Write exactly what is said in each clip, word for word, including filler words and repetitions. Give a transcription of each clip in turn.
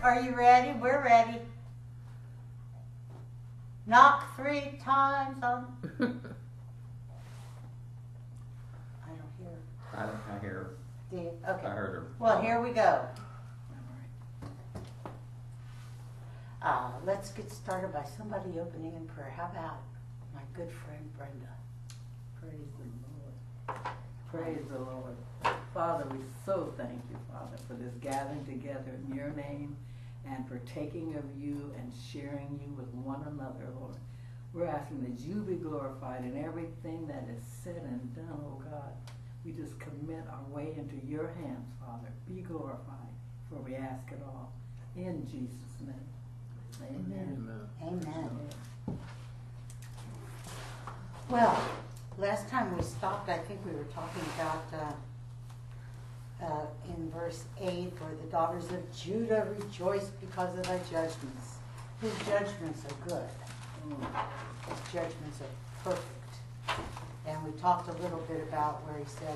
Are you ready? We're ready. Knock three times on. I don't hear. I, I hear her. Do you? Okay. I heard her. Well, here we go. Uh, let's get started by somebody opening in prayer. How about my good friend Brenda? Praise the Lord. Praise the Lord. Father, we so thank you, Father, for this gathering together in your name and for taking of you and sharing you with one another, Lord. We're asking that you be glorified in everything that is said and done, oh God. We just commit our way into your hands, Father. Be glorified, for we ask it all. In Jesus' name. Amen. Amen. Amen. Well, last time we stopped, I think we were talking about uh, uh, in verse eight, where the daughters of Judah rejoice because of thy judgments. His judgments are good. His judgments are perfect. And we talked a little bit about where he said,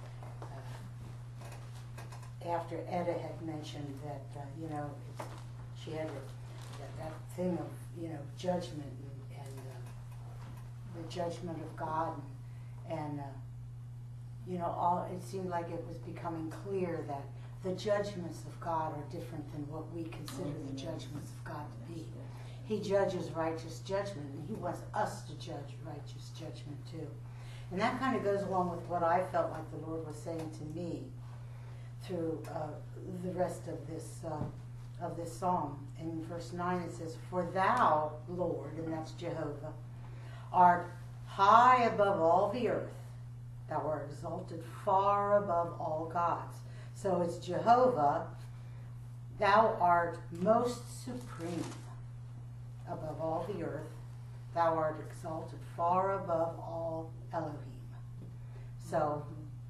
uh, after Etta had mentioned that, uh, you know, it's, she had a, that, that thing of, you know, judgment and, and uh, the judgment of God. And, and uh, you know, all it seemed like it was becoming clear that the judgments of God are different than what we consider the judgments of God to be. He judges righteous judgment, and he wants us to judge righteous judgment too. And that kind of goes along with what I felt like the Lord was saying to me through uh, the rest of this uh, of this psalm. In verse nine it says, "For thou, Lord," and that's Jehovah, "art high above all the earth. Thou art exalted far above all gods." So it's Jehovah, thou art most supreme above all the earth. Thou art exalted far above all Elohim. So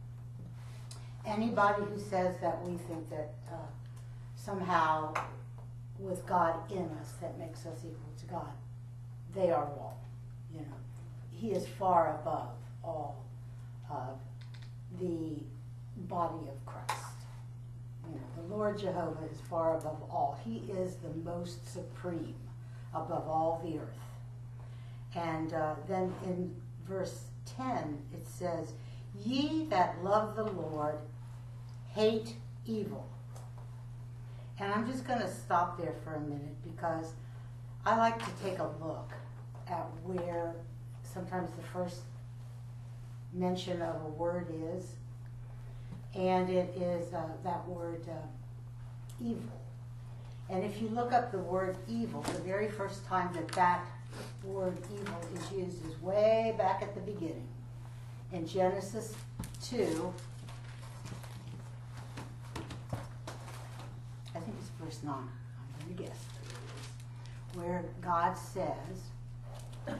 anybody who says that we think that uh, somehow with God in us that makes us equal to God, they are wrong. You know, he is far above all of the body of Christ. You know, the Lord Jehovah is far above all. He is the most supreme above all the earth. And uh, then in verse ten it says, "Ye that love the Lord hate evil." And I'm just going to stop there for a minute because I like to take a look at where sometimes the first mention of a word is. And it is uh, that word uh, evil. And if you look up the word evil, the very first time that that word evil is used is way back at the beginning. In Genesis two, I think it's verse nine, I'm going to guess, where God says,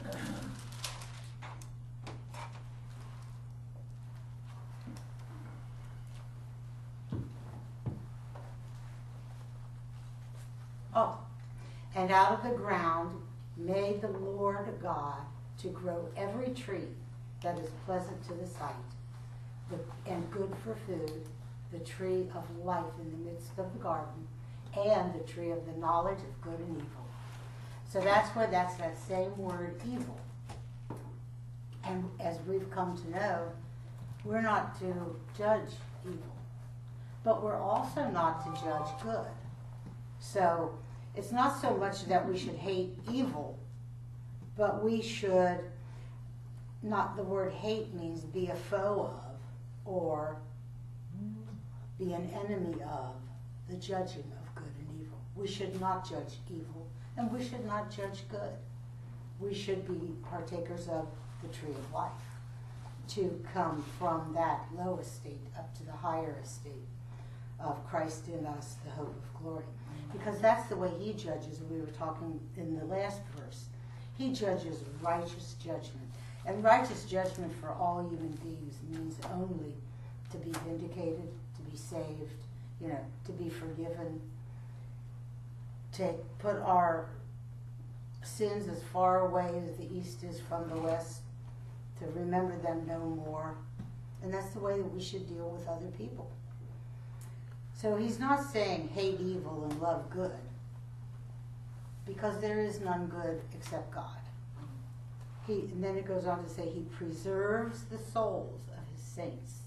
oh, "And out of the ground made the Lord God to grow every tree that is pleasant to the sight, the, and good for food, the tree of life in the midst of the garden, and the tree of the knowledge of good and evil." So that's where that's that same word evil. And as we've come to know, we're not to judge evil, but we're also not to judge good. So it's not so much that we should hate evil, but we should not, the word hate means be a foe of or be an enemy of the judging of good and evil. We should not judge evil, and we should not judge good. We should be partakers of the tree of life, to come from that low estate up to the higher estate of Christ in us, the hope of glory. Because that's the way he judges. We were talking in the last verse. He judges righteous judgment. And righteous judgment for all human beings means only to be vindicated, to be saved, you know, to be forgiven, to put our sins as far away as the east is from the west, to remember them no more. And that's the way that we should deal with other people. So he's not saying hate evil and love good, because there is none good except God. He, and then it goes on to say he preserves the souls of his saints.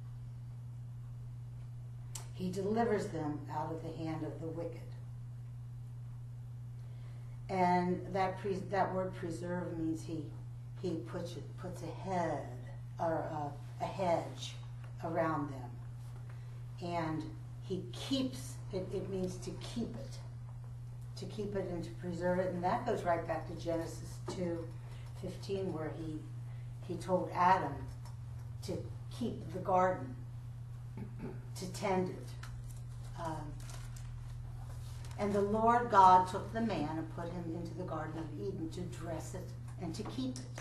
He delivers them out of the hand of the wicked. And that pre, that word preserve means he he puts it, puts a head or a, a hedge around them, and he keeps it. It means to keep it, to keep it and to preserve it, and that goes right back to Genesis two fifteen, where he he told Adam to keep the garden, to tend it. Um, and the Lord God took the man and put him into the Garden of Eden to dress it and to keep it.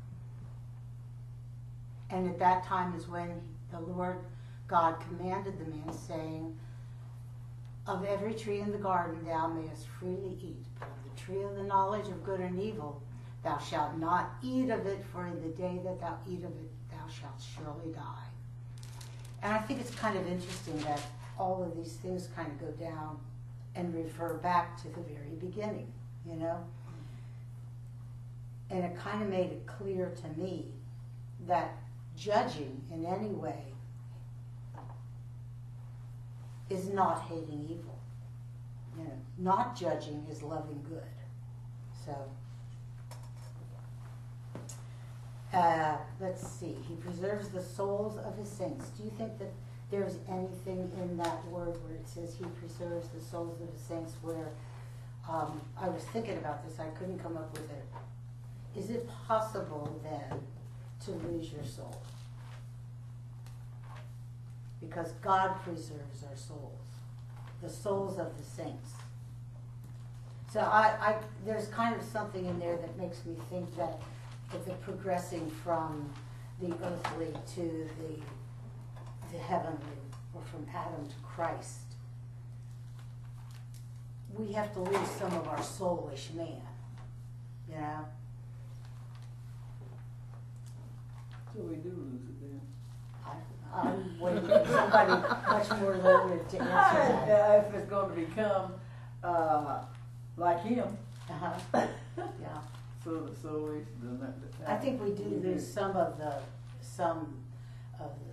And at that time is when the Lord God commanded the man, saying, of every tree in the garden thou mayest freely eat, but of the tree of the knowledge of good and evil thou shalt not eat of it, for in the day that thou eat of it thou shalt surely die. And I think it's kind of interesting that all of these things kind of go down and refer back to the very beginning, you know? And it kind of made it clear to me that judging in any way is not hating evil. You know, not judging is loving good. So, uh, let's see. He preserves the souls of his saints. Do you think that there's anything in that word where it says he preserves the souls of his saints where, um, I was thinking about this, I couldn't come up with it. Is it possible then to lose your soul? Because God preserves our souls, the souls of the saints. So I, I, there's kind of something in there that makes me think that if the progressing from the earthly to the the heavenly, or from Adam to Christ, we have to lose some of our soulish man, you know? So we do lose it then. I, I'm waiting for somebody much more learned to answer that. Uh, if it's going to become uh, like him. Uh-huh. Yeah. So the soulish, then that, that, I think we do lose some of the, some of the,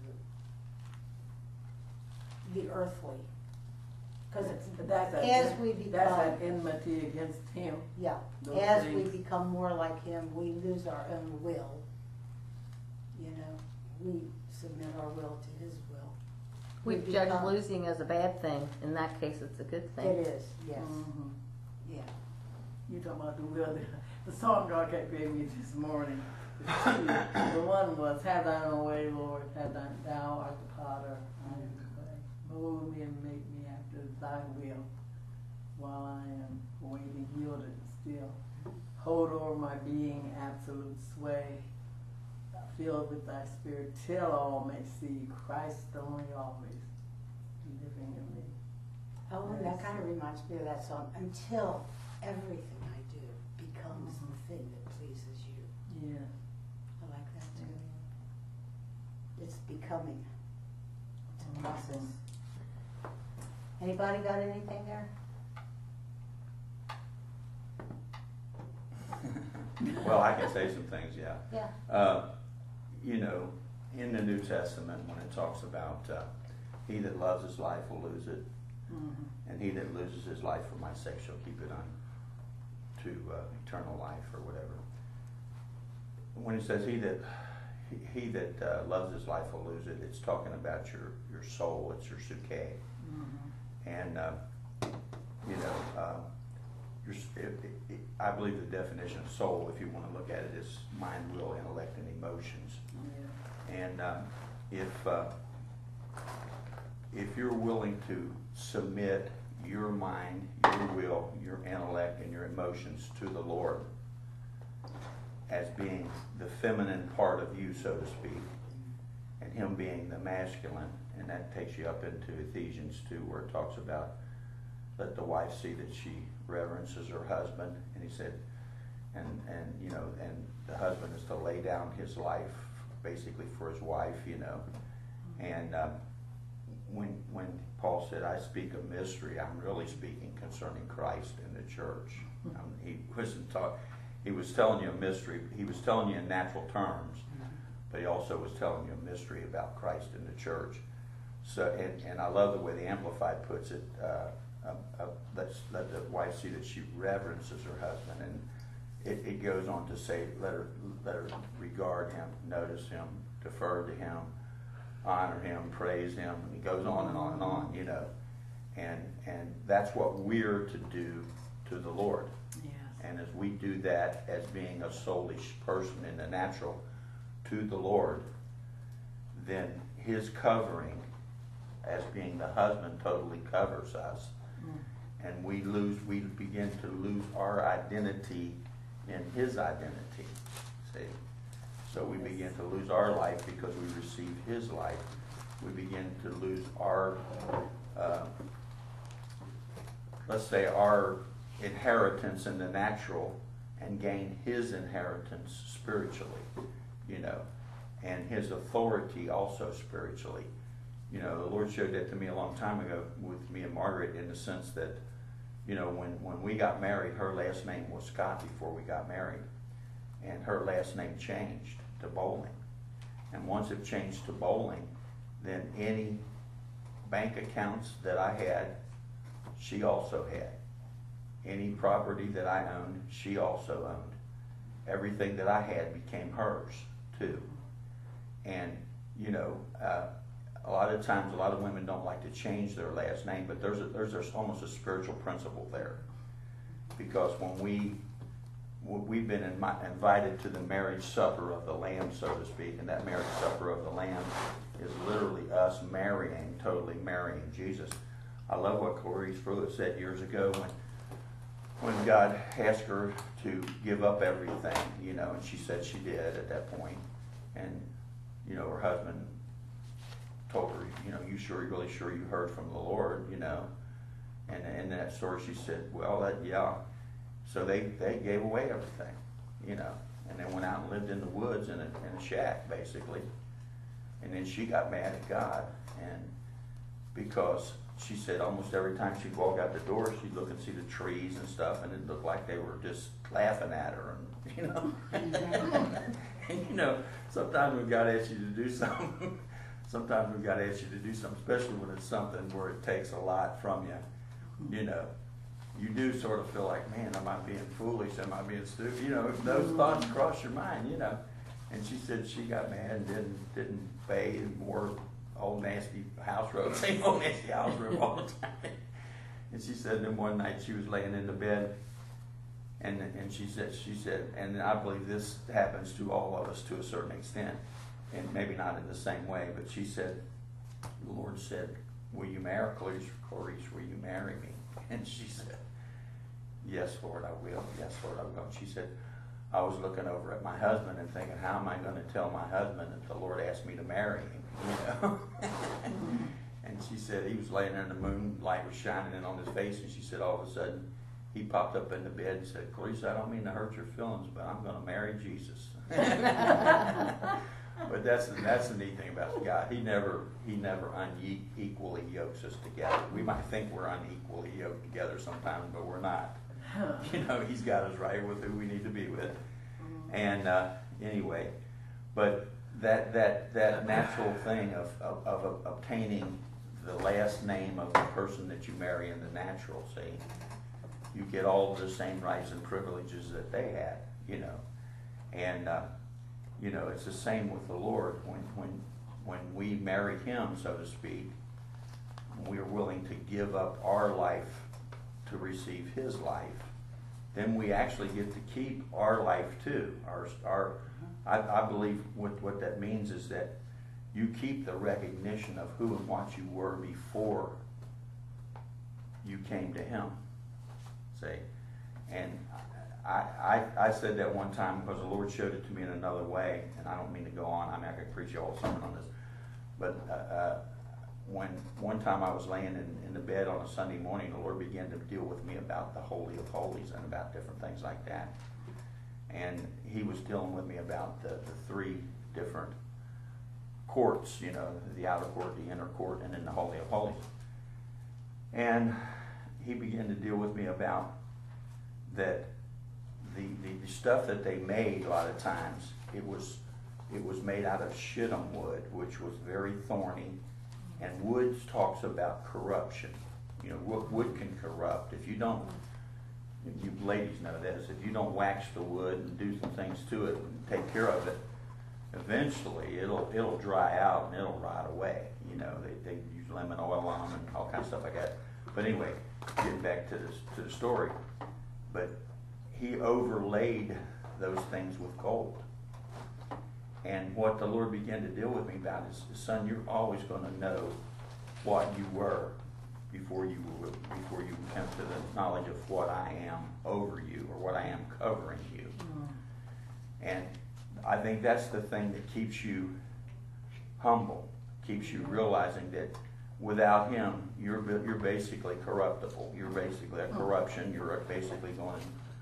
the earthly. Because that's as a, we become, that's an enmity against him. yeah, Those as things. we become more like him, we lose our own will. You know, we submit our will to his will. We've We judged become- losing as a bad thing. In that case, it's a good thing. It is, yes, Mm-hmm. yeah. You talking about the will? The song God kept giving me this morning. The two. The one was, "Have thine own way, Lord. Have thine, thou art the potter, I am the clay. Mold me and make me after thy will, while I am waiting, yielded and still. Hold over my being absolute sway. Filled with thy spirit, till all may see Christ only always living in me." Oh, and that kind of reminds me of that song, until everything I do becomes Mhm. the thing that pleases you. Yeah. I like that too. It's becoming. It's a process. Anybody got anything there? Well, I can say some things, yeah. Yeah. Uh, you know, in the New Testament, when it talks about uh, he that loves his life will lose it, Mm-hmm. and he that loses his life for my sake shall keep it on to uh, eternal life or whatever. When it says he that he, he that uh, loves his life will lose it, it's talking about your, your soul. It's your suke, Mm-hmm. and uh, you know, uh, your, it, it, I believe the definition of soul, if you want to look at it, is mind, will, intellect, and emotions. Yeah. And um, if uh, if you're willing to submit your mind, your will, your intellect, and your emotions to the Lord as being the feminine part of you, so to speak, and Him being the masculine, and that takes you up into Ephesians two, where it talks about let the wife see that she reverences her husband, and he said, and and you know, and the husband is to lay down his life basically for his wife, you know, and um, when when Paul said, "I speak a mystery," I'm really speaking concerning Christ and the church. Um, he wasn't talk, He was telling you a mystery. He was telling you in natural terms, but he also was telling you a mystery about Christ and the church. So, and, and I love the way the Amplified puts it. Uh, uh, uh, let's let the wife see that she reverences her husband, and it, it goes on to say, let her let her regard him, notice him, defer to him, honor him, praise him. And it goes on and on and on, you know. And and that's what we're to do to the Lord. Yes. And as we do that as being a soulish person in the natural to the Lord, then his covering as being the husband totally covers us. Mm. And we lose, we begin to lose our identity in his identity. See? So we begin to lose our life because we receive his life. We begin to lose our, uh, let's say, our inheritance in the natural and gain his inheritance spiritually, you know, and his authority also spiritually. You know, the Lord showed that to me a long time ago with me and Margaret, in the sense that, you know, when, when we got married, her last name was Scott before we got married, and her last name changed to Bowling. And once it changed to Bowling, then any bank accounts that I had, she also had. Any property that I owned, she also owned. Everything that I had became hers too. And, you know, uh, a lot of times, a lot of women don't like to change their last name, but there's a, there's, there's almost a spiritual principle there. Because when we, we've been in my, invited to the marriage supper of the Lamb, so to speak, and that marriage supper of the Lamb is literally us marrying, totally marrying Jesus. I love what Clarice Pruitt said years ago when when God asked her to give up everything, you know, and she said she did at that point. And, you know, her husband told her, you know, you sure, you really sure you heard from the Lord, you know. And in that story she said, well, that, yeah. So they, they gave away everything, you know, and they went out and lived in the woods in a, in a shack, basically. And then she got mad at God, and because she said almost every time she'd walk out the door, she'd look and see the trees and stuff, and it looked like they were just laughing at her, and you know. And you know, sometimes we've got to ask you to do something. Sometimes we've got to ask you to do something, especially when it's something where it takes a lot from you. You know, you do sort of feel like, man, am I being foolish? Am I being stupid? You know, those thoughts cross your mind. You know. And she said she got mad and didn't didn't bathe and wore old nasty house robe, same old nasty house robe all the time. And she said then one night she was laying in the bed, and and she said she said, and I believe this happens to all of us to a certain extent, and maybe not in the same way, but she said, the Lord said, will you marry Clarice? Clarice, will you marry me? And she said, yes, Lord, I will. Yes, Lord, I will. And she said, I was looking over at my husband and thinking, how am I going to tell my husband that the Lord asked me to marry him? You know? And she said he was laying there and the moonlight was shining in on his face, and she said all of a sudden he popped up in the bed and said, Clarice, I don't mean to hurt your feelings, but I'm going to marry Jesus. But that's that's the neat thing about God. He never he never unequally yokes us together. We might think we're unequally yoked together sometimes, but we're not. You know, he's got us right with who we need to be with. And uh, anyway, but that that that natural thing of, of, of obtaining the last name of the person that you marry in the natural, see, you get all of the same rights and privileges that they had, you know. And uh, you know, it's the same with the Lord. When when when we marry him, so to speak, we're willing to give up our life to receive his life, then we actually get to keep our life too. Our, our, I, I believe what, what that means is that you keep the recognition of who and what you were before you came to him. See? And I, I, I said that one time because the Lord showed it to me in another way, and I don't mean to go on. I mean, I could preach all sermon on this. But uh, uh, when one time I was laying in, in the bed on a Sunday morning, the Lord began to deal with me about the Holy of Holies and about different things like that. And he was dealing with me about the, the three different courts, you know, the outer court, the inner court, and then the Holy of Holies. And he began to deal with me about that the, the, the stuff that they made a lot of times, it was it was made out of shittim wood, which was very thorny. And wood talks about corruption. You know, wood, wood can corrupt. If you don't, you ladies know this, if you don't wax the wood and do some things to it and take care of it, eventually it'll it'll dry out and it'll rot away. You know, they, they use lemon oil on them and all kinds of stuff like that. But anyway, getting back to this to the story. But he overlaid those things with gold. And what the Lord began to deal with me about is, son, you're always going to know what you were before you were, before you come to the knowledge of what I am over you or what I am covering you. Mm. And I think that's the thing that keeps you humble, keeps you realizing that without Him, you're you're basically corruptible. You're basically a corruption. You're basically going.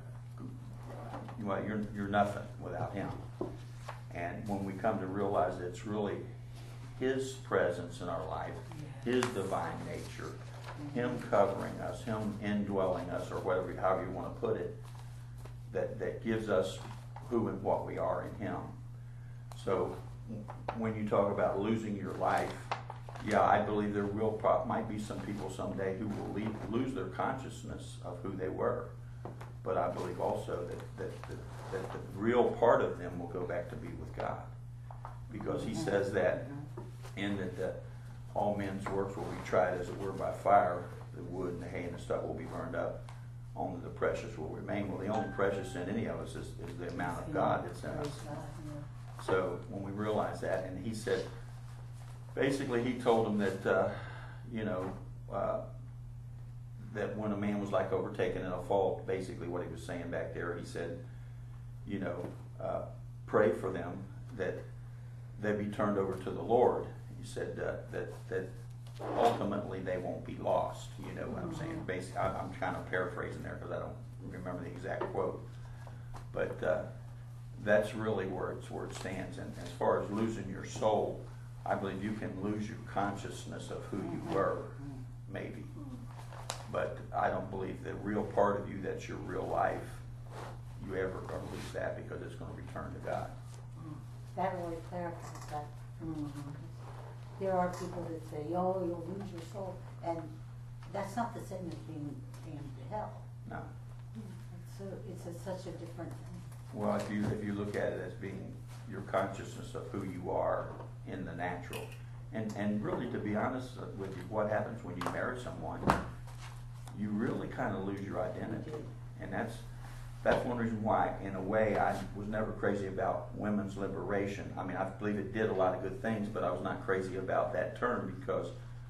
Well, you're you're nothing without Him. And when we come to realize that it's really His presence in our life, His divine nature, Him covering us, Him indwelling us, or whatever, however you want to put it, that, that gives us who and what we are in Him. So when you talk about losing your life, yeah, I believe there will pro- might be some people someday who will leave, lose their consciousness of who they were. But I believe also that, that, that, that the real part of them will go back to be with God. Because He says that in that the, all men's works will be tried as it were by fire. The wood and the hay and the stuff will be burned up. Only the precious will remain. Well, the only precious in any of us is, is the amount of God that's in us. So when we realize that, and He said, basically He told them that, uh, you know, uh, that when a man was like overtaken in a fault, basically what He was saying back there, He said, you know, uh, pray for them that they be turned over to the Lord. He said uh, that that ultimately they won't be lost. You know what I'm saying? Basically, I, I'm kind of paraphrasing there because I don't remember the exact quote. But uh, that's really where it's where it stands. And as far as losing your soul, I believe you can lose your consciousness of who you were, maybe. But I don't believe the real part of you that's your real life, you ever going to lose that because it's going to return to God. That really clarifies that. Mm-hmm. There are people that say, oh, you'll lose your soul. And that's not the same as being damned to hell. No. It's, a, it's a, such a different thing. Well, if you if you look at it as being your consciousness of who you are in the natural, and and really to be honest with you, what happens when you marry someone, you really kind of lose your identity, and that's that's one reason why, in a way, I was never crazy about women's liberation. I mean, I believe it did a lot of good things, but I was not crazy about that term because,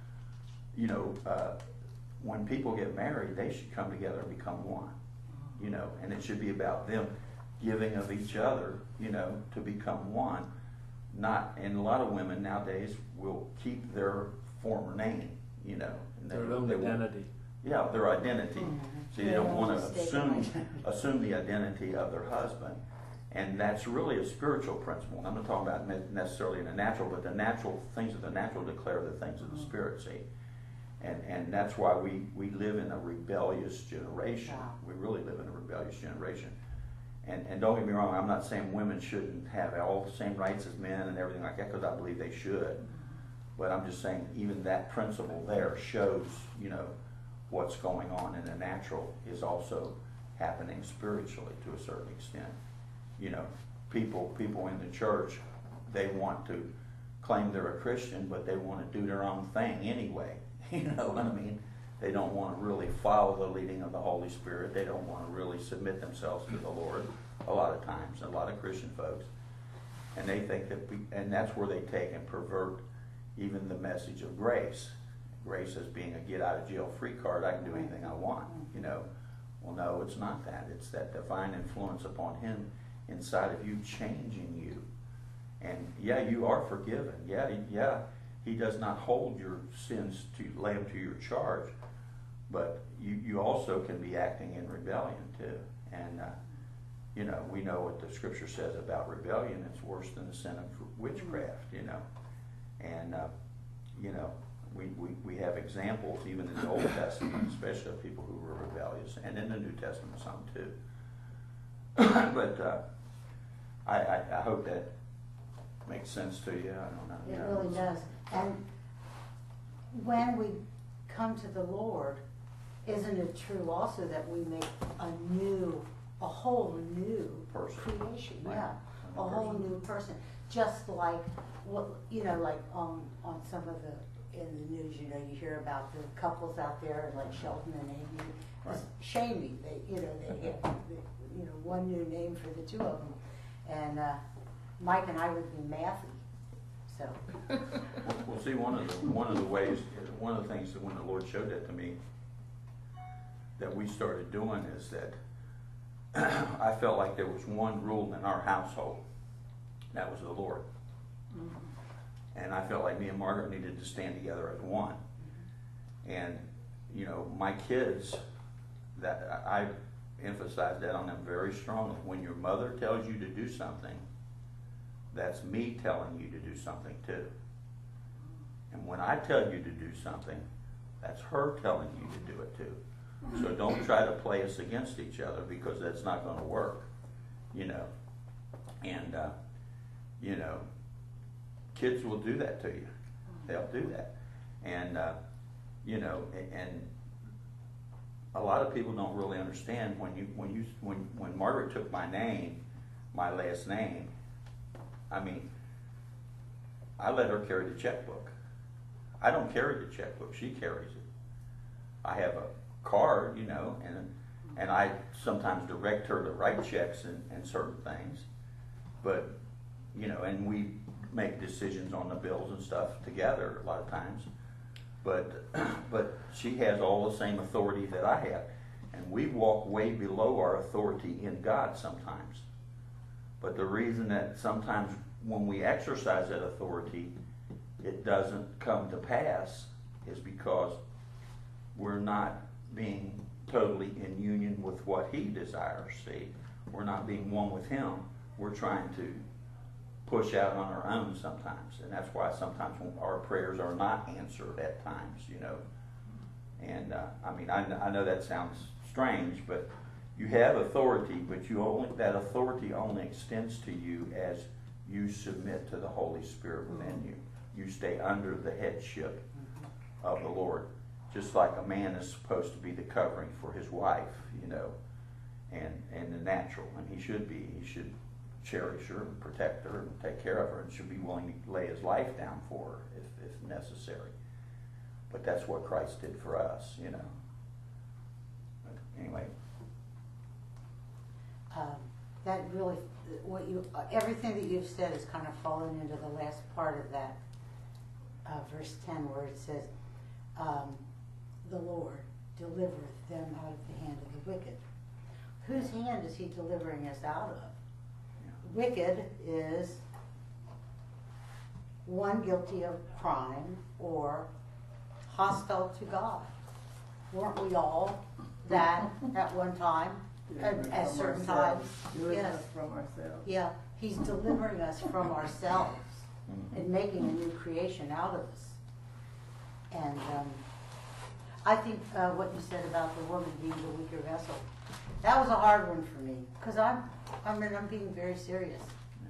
you know, uh, when people get married, they should come together and become one, you know, and it should be about them giving of each other, you know, to become one. Not, and a lot of women nowadays will keep their former name, you know, and they, Their own they won't- identity. Yeah, their identity. Mm-hmm. So you don't want to assume assume the identity of their husband, and that's really a spiritual principle. I'm not talking about ne- necessarily in the natural, but the natural things of the natural declare the things of the spirit. See, and and that's why we we live in a rebellious generation. Wow. We really live in a rebellious generation. And and don't get me wrong, I'm not saying women shouldn't have all the same rights as men and everything like that, because I believe they should. But I'm just saying even that principle there shows, you know, what's going on in the natural is also happening spiritually to a certain extent. You know, people people in the church, they want to claim they're a Christian, but they want to do their own thing anyway. You know what I mean? They don't want to really follow the leading of the Holy Spirit. They don't want to really submit themselves to the Lord a lot of times, a lot of Christian folks. And they think that, we, and that's where they take and pervert even the message of grace. Grace as being a get out of jail free card. I can do anything I want, you know. Well, no, it's not that. It's that divine influence upon Him inside of you, changing you. And yeah, you are forgiven. Yeah, he, yeah, He does not hold your sins to lay them to your charge, but you, you also can be acting in rebellion too. And uh, you know, we know what the Scripture says about rebellion. It's worse than the sin of witchcraft. You know, And, uh, you know, we, we, we have examples even in the Old Testament, especially of people who were rebellious, and in the New Testament some too. But uh, I, I, I hope that makes sense to you. I don't know. It you know. really does. And when we come to the Lord, isn't it true also that we make a new, a whole new Person. creation? Right. Yeah, A a new whole person. new person. Just like what you know, like on on some of the in the news, you know, you hear about the couples out there like Sheldon and Amy. Right. It's shaming. They, you know, they have the, you know one new name for the two of them, and uh, Mike and I would be Matthew. So. Well, see, one of the one of the ways, one of the things that when the Lord showed that to me, that we started doing is that I felt like there was one rule in our household. That was the Lord. Mm-hmm. And I felt like me and Margaret needed to stand together as one. Mm-hmm. And, you know, my kids, that I emphasize that on them very strongly. When your mother tells you to do something, that's me telling you to do something too. And when I tell you to do something, that's her telling you to do it too. So don't try to play us against each other, because that's not going to work, you know. And, uh, you know, kids will do that to you. They'll do that. And, uh, you know, and a lot of people don't really understand when you, when you, when, when Margaret took my name, my last name, I mean, I let her carry the checkbook. I don't carry the checkbook. She carries it. I have a card, you know, and and I sometimes direct her to write checks and, and certain things. But, you know, and we make decisions on the bills and stuff together a lot of times. But but she has all the same authority that I have. And we walk way below our authority in God sometimes. But the reason that sometimes when we exercise that authority, it doesn't come to pass is because we're not being totally in union with what He desires. See, we're not being one with Him. We're trying to push out on our own sometimes, and that's why sometimes our prayers are not answered at times, you know. And uh, I mean, I, I know that sounds strange, but you have authority, but you only that authority only extends to you as you submit to the Holy Spirit within you. You stay under the headship of the Lord, just like a man is supposed to be the covering for his wife, you know, and and the natural, and he should be. He should cherish her and protect her and take care of her, and should be willing to lay his life down for her if, if necessary. But that's what Christ did for us, you know. But anyway. Um, that really, what you, uh, everything that you've said is kind of fallen into the last part of that uh, verse ten, where it says, um, the Lord delivereth them out of the hand of the wicked. Whose hand is He delivering us out of? Yeah. Wicked is one guilty of crime or hostile to God. Weren't we all that at one time? At, at certain times, yes. Us from ourselves. Yeah, He's delivering us from ourselves and making a new creation out of us. And um, I think uh, what you said about the woman being the weaker vessel, that was a hard one for me, because I'm, I mean, I'm being very serious.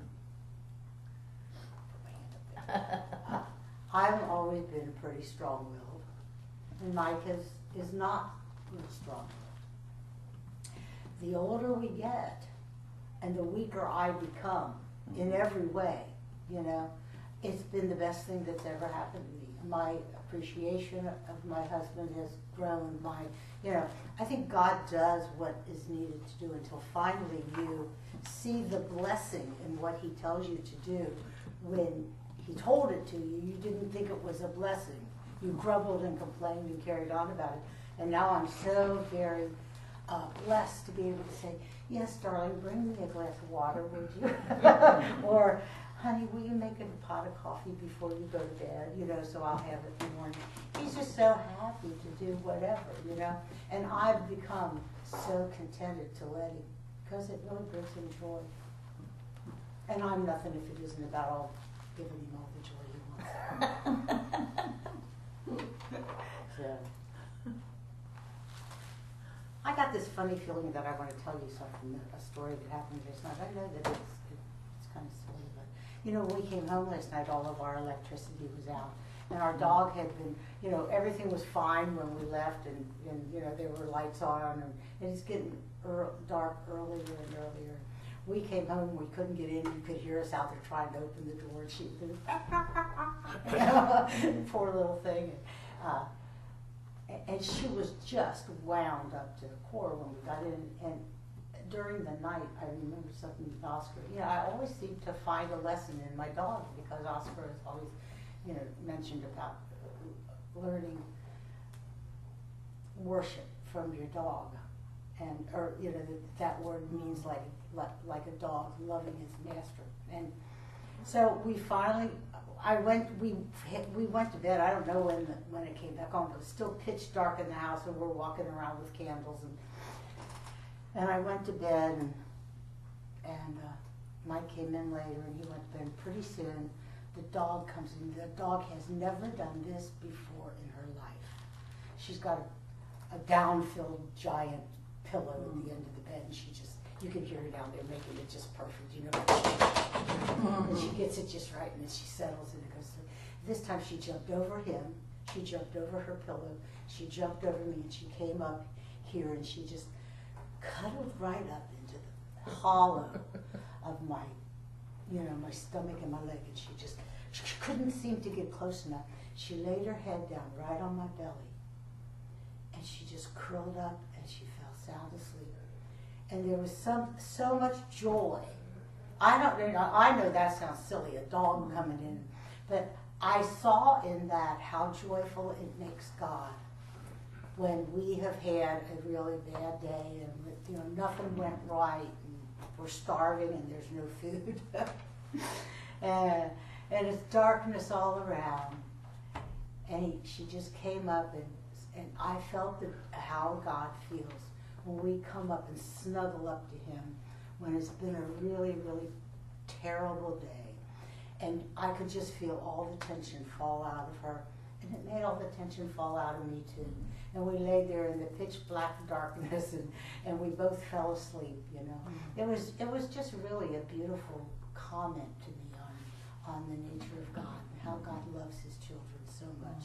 uh, I've always been pretty strong-willed, and Mike is is not real strong-willed. The older we get, and the weaker I become in every way, you know, it's been the best thing that's ever happened to me. My appreciation of my husband has grown. My, you know, I think God does what is needed to do until finally you see the blessing in what He tells you to do. When He told it to you, you didn't think it was a blessing. You grumbled and complained and carried on about it. And now I'm so very Uh, blessed to be able to say, yes, darling, bring me a glass of water, would you? Or, honey, will you make a pot of coffee before you go to bed, you know, so I'll have it in the morning. He's just so happy to do whatever, you know. And I've become so contented to let Him, because it really brings Him joy. And I'm nothing if it isn't about all giving Him all the joy He wants. So, I got this funny feeling that I want to tell you something, a story that happened last night. I know that it's, it's kind of silly, but, you know, when we came home last night, all of our electricity was out. And our dog had been, you know, everything was fine when we left, and, and you know, there were lights on, and, and it's getting ear dark earlier and earlier. We came home, we couldn't get in, you could hear us out there trying to open the door, and she was doing, poor little thing. Uh, and she was just wound up to the core when we got in. And during the night, I remember something with Oscar. You know, I always seem to find a lesson in my dog, because Oscar has always, you know, mentioned about learning worship from your dog. And, or, you know, that, that word means like, like, like a dog loving his master. And so we finally, I went, we we went to bed. I don't know when the, when it came back on, but it was still pitch dark in the house, and we're walking around with candles. And and I went to bed, and and uh, Mike came in later, and he went to bed. And pretty soon, the dog comes in. The dog has never done this before in her life. She's got a, a down-filled giant pillow at the end of the bed, and she just, you can hear her down there making it just perfect, you know. And she gets it just right, and then she settles and it goes through. This time she jumped over him, she jumped over her pillow, she jumped over me, and she came up here, and she just cuddled right up into the hollow of my, you know, my stomach and my leg, and she just, she couldn't seem to get close enough. She laid her head down right on my belly, and she just curled up, and she fell sound asleep. And there was some so much joy. I don't you know, I know that sounds silly, a dog coming in, but I saw in that how joyful it makes God when we have had a really bad day, and you know nothing went right, and we're starving, and there's no food, and and it's darkness all around. And he, she just came up, and and I felt the, how God feels when we come up and snuggle up to him when it's been a really, really terrible day. And I could just feel all the tension fall out of her. And it made all the tension fall out of me too. And we lay there in the pitch black darkness, and, and we both fell asleep, you know. Mm-hmm. It was it was just really a beautiful comment to me on, on the nature of God and how God loves his children so much.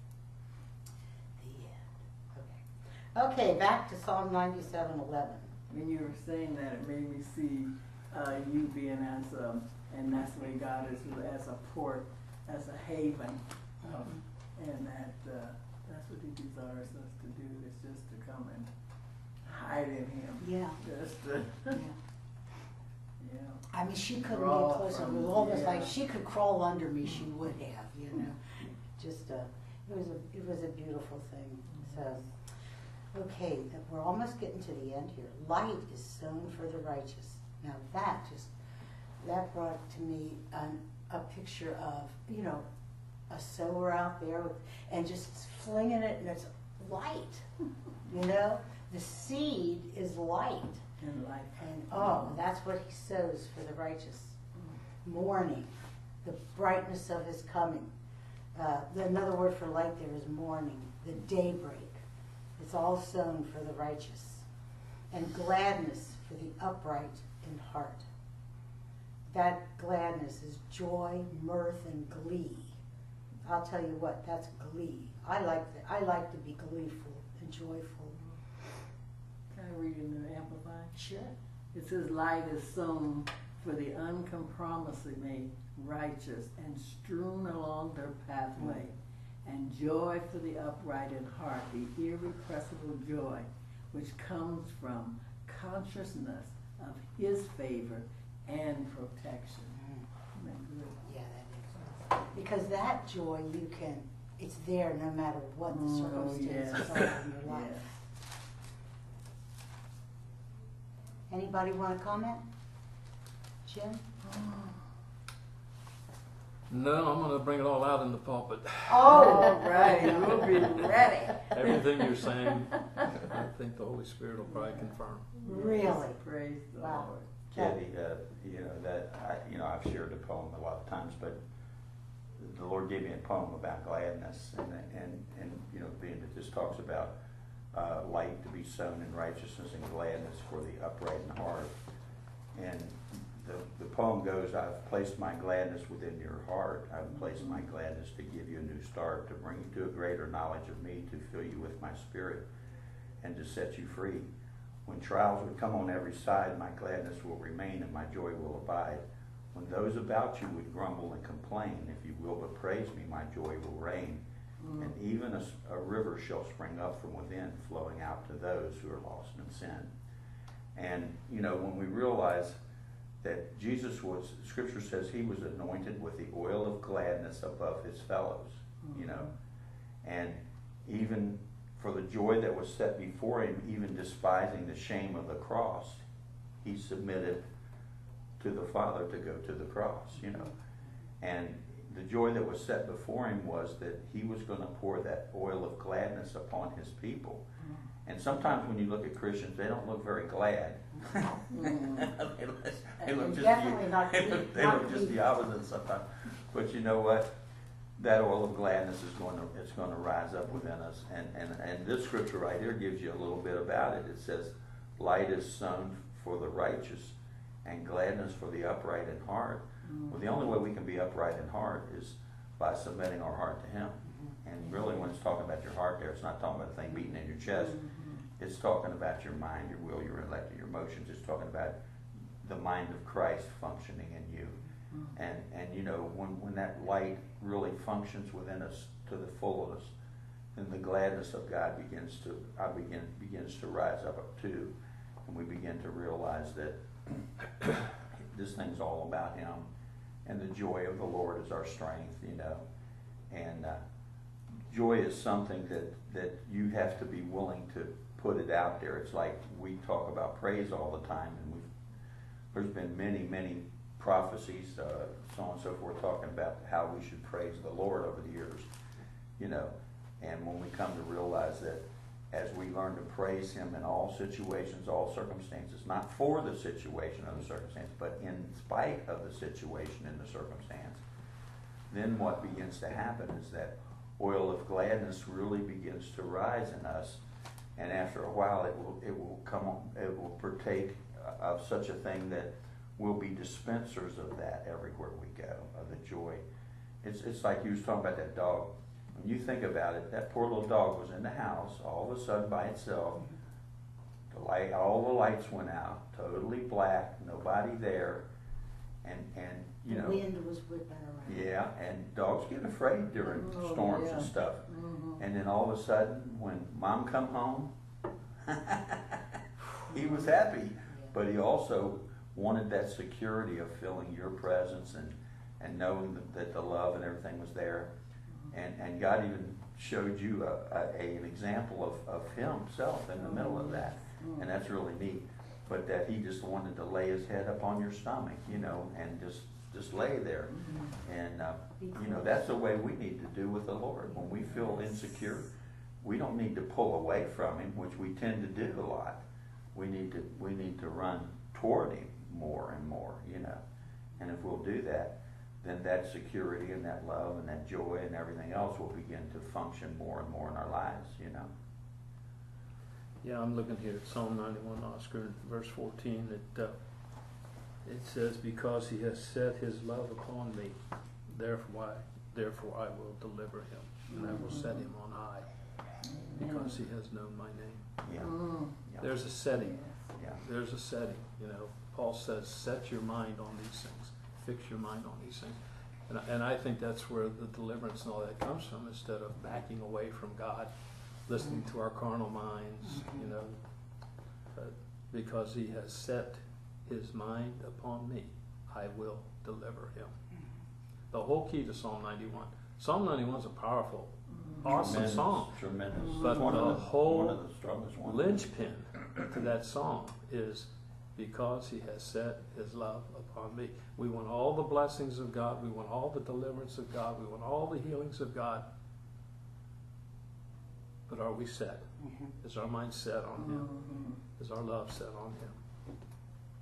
Okay, back to Psalm ninety-seven eleven. When you were saying that, it made me see uh, you being as a, and that's the way God is, as a port, as a haven, um, mm-hmm. and that uh, that's what he desires us to do, is just to come and hide in him. Yeah. Just to, yeah. yeah. I mean, she couldn't Crawl get closer. It was from- almost yeah. like she could crawl under me. She would have, you know. Just uh, it was a it was a beautiful thing. So. Okay, we're almost getting to the end here. Light is sown for the righteous. Now that just, that brought to me an, a picture of, you know, a sower out there with, and just flinging it, and it's light, you know? The seed is light. And life. And oh, that's what he sows for the righteous. Morning, the brightness of his coming. Uh, another word for light there is morning, the daybreak. It's all sown for the righteous. And gladness for the upright in heart. That gladness is joy, mirth, and glee. I'll tell you what, that's glee. I like the, I like to be gleeful and joyful. Can I read in the Amplified? Sure. It says, light is sown for the uncompromisingly righteous and strewn along their pathway. Mm. And joy for the upright in heart, the irrepressible joy which comes from consciousness of his favor and protection. Mm. Isn't that good? Yeah, that is. Because that joy, you can, it's there no matter what the circumstances oh, yes. are in your life. Yes. Anybody want to comment? Jim? No, I'm going to bring it all out in the pulpit. Oh, right. We'll be ready. Everything you're saying, I think the Holy Spirit will probably confirm. Really? Yes, praise the Wow. Lord. Kathy, uh, you know, that, I, you know, I've shared the poem a lot of times, but the Lord gave me a poem about gladness, and and and you know, being that this talks about uh, light to be sown in righteousness and gladness for the upright in heart. And the the poem goes, I've placed my gladness within your heart. I've placed my gladness to give you a new start, to bring you to a greater knowledge of me, to fill you with my spirit, and to set you free. When trials would come on every side, my gladness will remain and my joy will abide. When those about you would grumble and complain, if you will but praise me, my joy will reign. Mm. And even a, a river shall spring up from within, flowing out to those who are lost in sin. And, you know, when we realize that Jesus was, Scripture says he was anointed with the oil of gladness above his fellows, mm-hmm. you know. And even for the joy that was set before him, even despising the shame of the cross, he submitted to the Father to go to the cross, you know. And the joy that was set before him was that he was going to pour that oil of gladness upon his people. Mm. And sometimes when you look at Christians, they don't look very glad. Mm. they look, they look just, definitely the, not they look, they look just the opposite sometimes. But you know what? That oil of gladness is going to it's going to rise up within us. And, and, and this scripture right here gives you a little bit about it. It says, light is sown for the righteous and gladness for the upright in heart. Mm-hmm. Well, the only way we can be upright in heart is by submitting our heart to him. Mm-hmm. And really when it's talking about your heart there, it's not talking about a thing beating in your chest. Mm-hmm. It's talking about your mind, your will, your intellect, your emotions. It's talking about the mind of Christ functioning in you. Mm-hmm. And, and you know, when, when that light really functions within us to the fullness, then the gladness of God begins to, I begin, begins to rise up too. And we begin to realize that this thing's all about him, and the joy of the Lord is our strength, you know. And uh, joy is something that, that you have to be willing to put it out there. It's like we talk about praise all the time, and we've, there's been many, many prophecies, uh, so on and so forth, talking about how we should praise the Lord over the years, you know. And when we come to realize that as we learn to praise him in all situations, all circumstances, not for the situation or the circumstance, but in spite of the situation and the circumstance, then what begins to happen is that oil of gladness really begins to rise in us, and after a while it will it will come on, it will partake of such a thing that we'll be dispensers of that everywhere we go, of the joy. It's it's like you was talking about that dog. When you think about it, that poor little dog was in the house all of a sudden by itself. The light, all the lights went out, totally black, nobody there, and and you the know. wind was whipping around. Yeah, and dogs get afraid during Oh, storms yeah. and stuff. Mm-hmm. And then all of a sudden, when Mom come home, he was happy, but he also wanted that security of feeling your presence and and knowing that, that the love and everything was there. And, and God even showed you a, a, a, an example of, of himself in the middle of that. And that's really neat. But that he just wanted to lay his head up on your stomach, you know, and just, just lay there. And, uh, you know, that's the way we need to do with the Lord. When we feel insecure, we don't need to pull away from him, which we tend to do a lot. We need to, we need to run toward him more and more, you know. And if we'll do that, then that security and that love and that joy and everything else will begin to function more and more in our lives, you know. Yeah, I'm looking here at Psalm ninety-one, Oscar, in verse fourteen. It, uh, it says, because he has set his love upon me, therefore I, therefore I will deliver him, and I will set him on high, because he has known my name. Yeah. Mm. Yeah. There's a setting. Yeah. There's a setting, you know. Paul says, set your mind on these things. Fix your mind on these things. And, and I think that's where the deliverance and all that comes from, instead of backing away from God, listening to our carnal minds, you know. But because he has set his mind upon me, I will deliver him. The whole key to Psalm ninety-one. Psalm ninety-one is a powerful, awesome Tremendous, song. Tremendous. But one the of the, whole one of the strongest ones. linchpin to that song is because he has set his love upon me. We want all the blessings of God. We want all the deliverance of God. We want all the healings of God. But are we set? Mm-hmm. Is our mind set on him? Mm-hmm. Is our love set on him?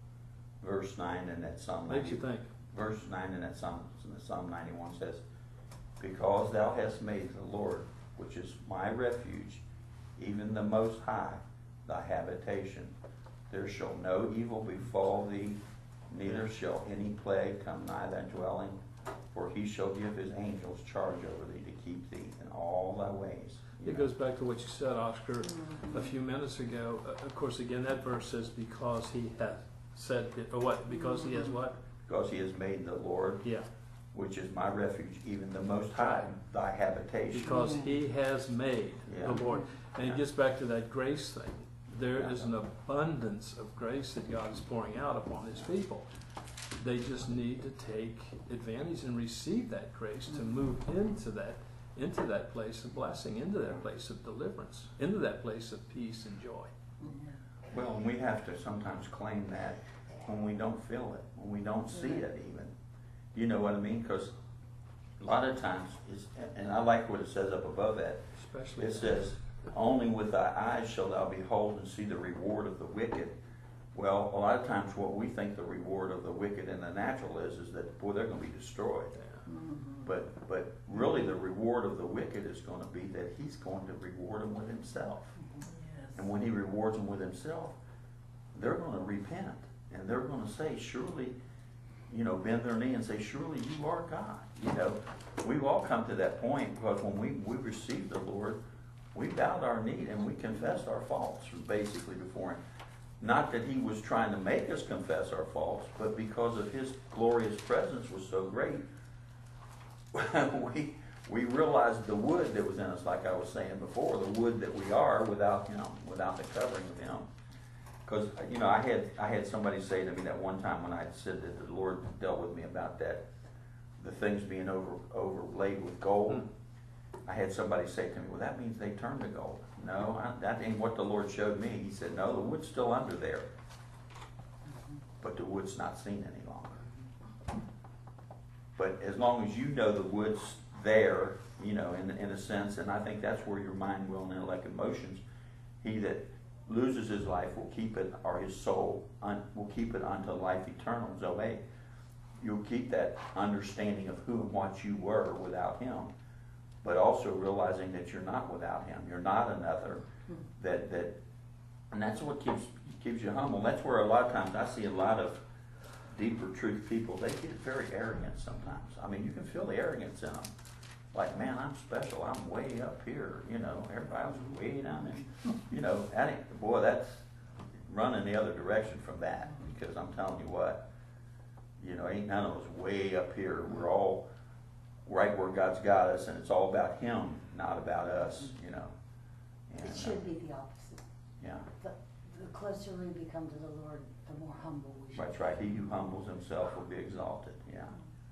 Verse nine in that Psalm Makes you ninety, think. verse nine in that Psalm, Psalm ninety-one says, Because thou hast made the Lord, which is my refuge, even the Most High, thy habitation. There shall no evil befall thee, neither shall any plague come nigh thy dwelling. For he shall give his angels charge over thee to keep thee in all thy ways. You It know? goes back to what you said, Oscar, a few minutes ago. Uh, Of course, again, that verse says, because he hath said, it- or what, because he has what? Because he has made the Lord, Yeah, which is my refuge, even the Most High, thy habitation. because he has made Yeah. the Lord. And Yeah. it gets back to that grace thing. There Yeah. is an abundance of grace that God is pouring out upon his people. They just need to take advantage and receive that grace to move into that, into that place of blessing, into that place of deliverance, into that place of peace and joy. Yeah. Well, and we have to sometimes claim that when we don't feel it, when we don't see it even. You know what I mean? Because a lot of times, it's, and I like what it says up above that, Especially it says, only with thy eyes shall thou behold and see the reward of the wicked. Well, a lot of times what we think the reward of the wicked in the natural is, is that, boy, they're going to be destroyed. Yeah. Mhm. But, but really the reward of the wicked is going to be that he's going to reward them with himself. Yes. And when he rewards them with himself, they're going to repent. And they're going to say, surely, you know, bend their knee and say, surely you are God. You know, we've all come to that point because when we, we received the Lord, we bowed our knee and we confessed our faults basically before him. Not that he was trying to make us confess our faults, but because of his glorious presence was so great, we we realized the wood that was in us, like I was saying before, the wood that we are without him, without the covering of him. Because you know, I had I had somebody say to me that one time when I said that the Lord dealt with me about that, the things being over overlaid with gold. I had somebody say to me, "Well, that means they turn to gold." No, I, that ain't what the Lord showed me. He said, "No, the wood's still under there, but the wood's not seen any longer." But as long as you know the wood's there, you know, in in a sense, and I think that's where your mind, will, and intellect, emotions. He that loses his life will keep it, or his soul un, will keep it unto life eternal. Zoe, you'll keep that understanding of who and what you were without him, but also realizing that you're not without him. You're not another. That that, and that's what keeps keeps you humble. That's where a lot of times I see a lot of deeper truth people. They get very arrogant sometimes. I mean, you can feel the arrogance in them. Like, man, I'm special. I'm way up here. You know, everybody else is way down there. You know, that ain't, boy, that's running the other direction from that. Because I'm telling you what, you know, ain't none of us way up here. We're all right where God's got us, and it's all about him, not about us, you know. And, It should be the opposite. uh, yeah, The, the closer we become to the Lord, the more humble we should that's right. He who humbles himself will be exalted, yeah.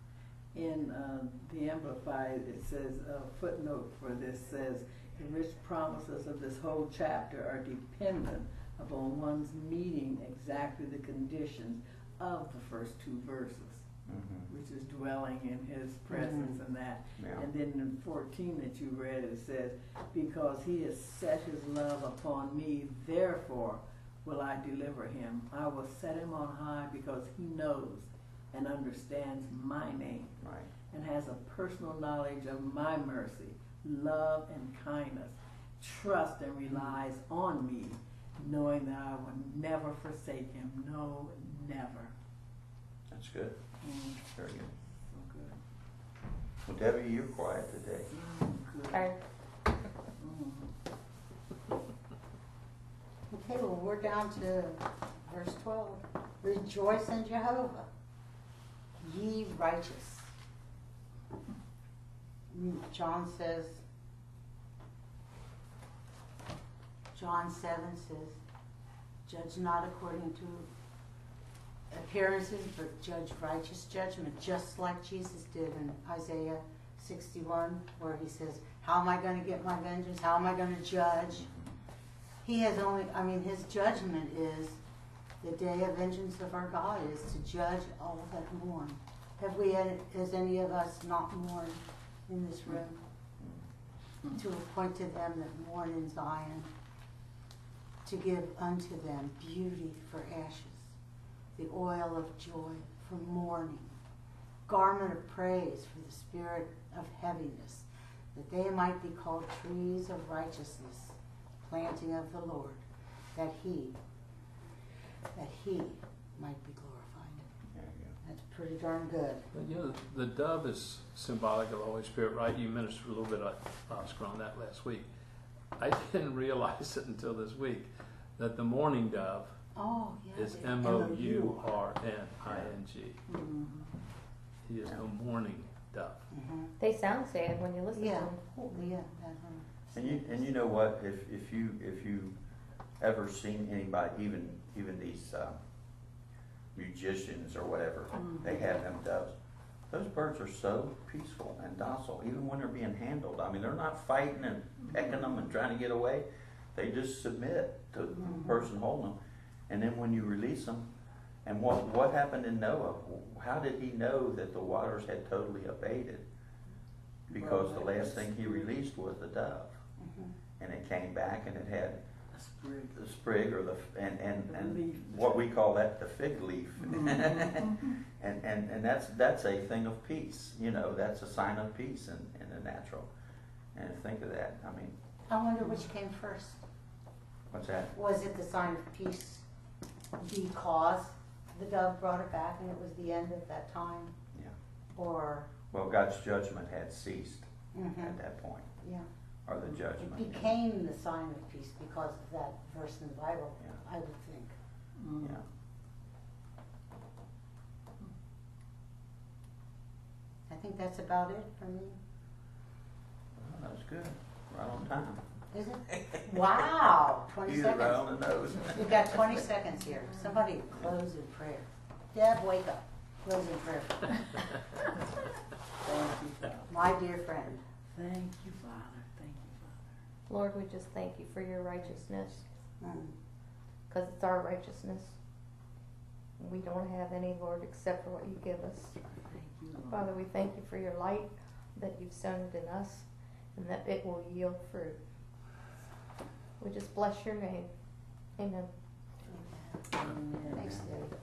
In uh, the Amplified, it says, a footnote for this says, the rich promises of this whole chapter are dependent upon one's meeting exactly the conditions of the first two verses, Mm-hmm. which is dwelling in his presence and that. Yeah. And then in fourteen that you read, it says, because he has set his love upon me, therefore will I deliver him. I will set him on high because he knows and understands my name, Right. and has a personal knowledge of my mercy, love, and kindness, trust and relies on me, knowing that I will never forsake him. No, never. That's good. Mm, Very good. so good. Well, Debbie, you're quiet today. Mm, good. Okay. Mm. Okay, well, we're down to verse twelve. Rejoice in Jehovah, ye righteous. Mm, John says, John seven says, judge not according to appearances, but judge righteous judgment, just like Jesus did in Isaiah sixty-one, where he says, how am I going to get my vengeance? How am I going to judge? He has only, I mean, his judgment is the day of vengeance of our God is to judge all that mourn. Have we, had, has any of us not mourned in this room? To appoint to them that mourn in Zion, to give unto them beauty for ashes, the oil of joy for mourning, garment of praise for the spirit of heaviness, that they might be called trees of righteousness, planting of the Lord, that he, that he might be glorified. There you go. That's pretty darn good. But, you know, the dove is symbolic of the Holy Spirit, right? You ministered a little bit, Oscar, on that last week. I didn't realize it until this week that the mourning dove Oh, yeah. is the M O U R N I N G. Mhm. He is the mourning dove. Mhm. They sound sad when you listen Yeah. to them. Oh, yeah, that one. And you, and you know what, if, if you, if you ever seen anybody, even, even these, uh, musicians or whatever, they have them doves. Those birds are so peaceful and docile, even when they're being handled. I mean, they're not fighting and pecking them and trying to get away. They just submit to the person holding them. And then when you release them, and what, what happened in Noah? How did he know that the waters had totally abated? Because the last thing he released was the dove. Mhm. And it came back and it had A sprig. the sprig or the, and, and, The and leaf. what we call that the fig leaf. Mhm. And, and, and that's, that's a thing of peace, you know, that's a sign of peace in, in the natural. And think of that, I mean, I wonder which came first. what's that? Was it the sign of peace because the dove brought it back and it was the end of that time? Yeah. Or, Well, God's judgment had ceased mhm, at that point, yeah. or the judgment. It became the sign of peace because of that verse in the Bible, Yeah. I would think. Mhm. Yeah. I think that's about it for me. Well, that was good, right on time. Is it? Wow, twenty You hit it right seconds. on the nose. We've got twenty seconds here. Somebody close in prayer. Deb, wake up. Close in prayer. Thank you, Father. My dear friend. Thank you, Father. Thank you, Father. Lord, we just thank you for your righteousness, Mm. because it's our righteousness. We don't have any, Lord, except for what you give us. Thank you, Lord. Father, we thank you for your light that you've sown in us, and that it will yield fruit. We just bless your name. Amen. Amen. Thanks, Deb.